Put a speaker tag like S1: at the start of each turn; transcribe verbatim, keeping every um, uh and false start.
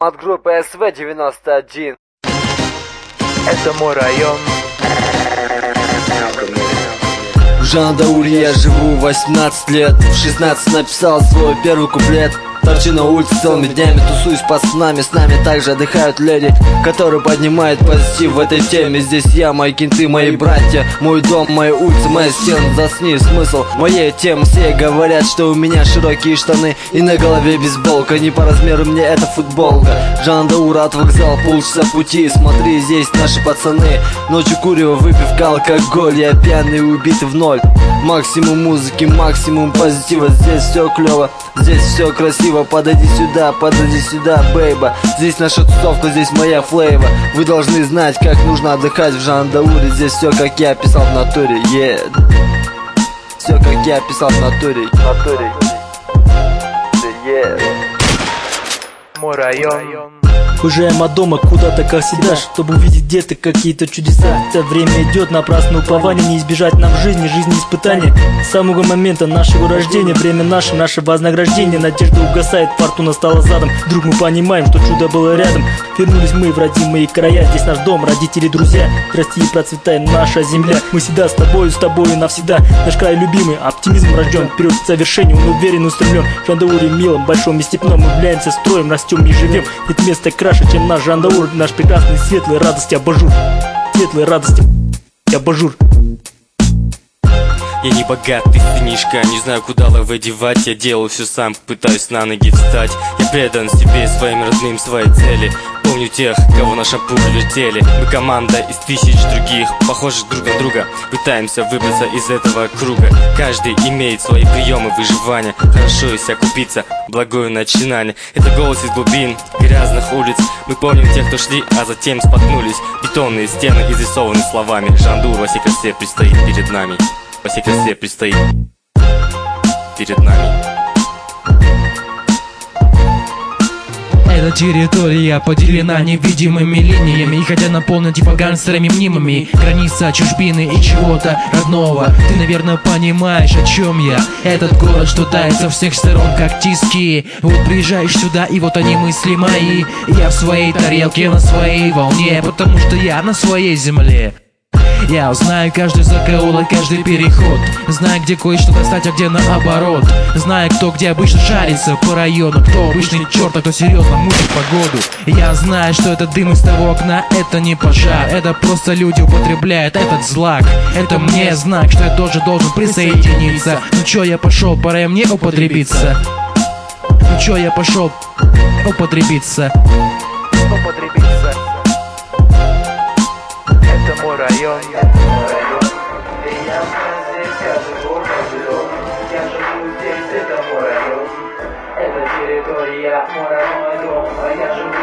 S1: От группы эс вэ девяносто один.
S2: Это мой район.
S3: В Жандауре я живу восемнадцать лет. В шестнадцать написал свой первый куплет. Торчу на улице целыми днями, тусуюсь с пацанами. С нами также отдыхают леди, которые поднимают позитив в этой теме. Здесь я, мои кенты, мои братья, мой дом, мои улицы, моя стена. Засни, смысл моей темы. Все говорят, что у меня широкие штаны и на голове бейсболка. Не по размеру мне эта футболка. Жандаура от вокзала полчаса пути. Смотри, здесь наши пацаны. Ночью курево, выпивка, алкоголь. Я пьяный и убитый в ноль. Максимум музыки, максимум позитива. Здесь все клево, здесь все красиво. Подойди сюда, подойди сюда, бейба. Здесь наша тусовка, здесь моя флейва. Вы должны знать, как нужно отдыхать в Жандауре. Здесь все, как я писал в натуре, yeah. Все, как я писал в натуре, в натуре, yeah.
S2: Мой район.
S4: Уезжаем от дома куда-то, как всегда, чтобы увидеть где-то какие-то чудеса. Хотя время идет, напрасно упование, не избежать нам жизни, жизни испытания. С самого момента нашего рождения, время наше, наше вознаграждение. Надежда угасает, фортуна стала задом. Вдруг мы понимаем, что чудо было рядом. Вернулись мы в родимые края, здесь наш дом, родители, друзья. Расти и процветай наша земля. Мы всегда с тобою, с тобою навсегда. Наш край любимый, оптимизм рожден. Вперед к совершению, он уверен, устремлен. В Жандауре милом, большом и степном мы являемся строем, растем и живем. Нет места краше, чем наш Жандаур, наш прекрасный, светлый, радости абажур. Светлой радости абажур.
S5: Я не богатый сынишка, не знаю, куда лавы девать. Я делаю все сам, пытаюсь на ноги встать. Я предан себе, своим родным, своей цели. Помню тех, кого на шампур летели. Мы команда из тысяч других, похожих друг на друга. Пытаемся выбраться из этого круга. Каждый имеет свои приемы выживания. Хорошо, если окупиться, благое начинание. Это голос из глубин грязных улиц. Мы помним тех, кто шли, а затем споткнулись. Бетонные стены изрисованы словами. Жандаур во всей красе предстоит перед нами. Во всей красе предстоит перед нами.
S6: Эта территория поделена невидимыми линиями. И хотя наполнена типа гангстерами мнимыми, граница чужбины и чего-то родного. Ты, наверное, понимаешь, о чем я. Этот город, что тает со всех сторон, как тиски. Вот приезжаешь сюда, и вот они мысли мои. Я в своей тарелке, на своей волне, потому что я на своей земле. Я знаю каждый закоулок, каждый переход. Знаю, где кое-что достать, а где наоборот. Знаю, кто где обычно шарится по району. Кто обычный черт, а кто серьезно мутит погоду. Я знаю, что это дым из того окна, это не пожар. Это просто люди употребляют этот злак. Это мне знак, что я тоже должен присоединиться. Ну чё, я пошел, пора и мне употребиться. Ну чё, я пошел употребиться.
S2: Употребиться. Это мой район.
S7: Территория, мой родной дом, а я живу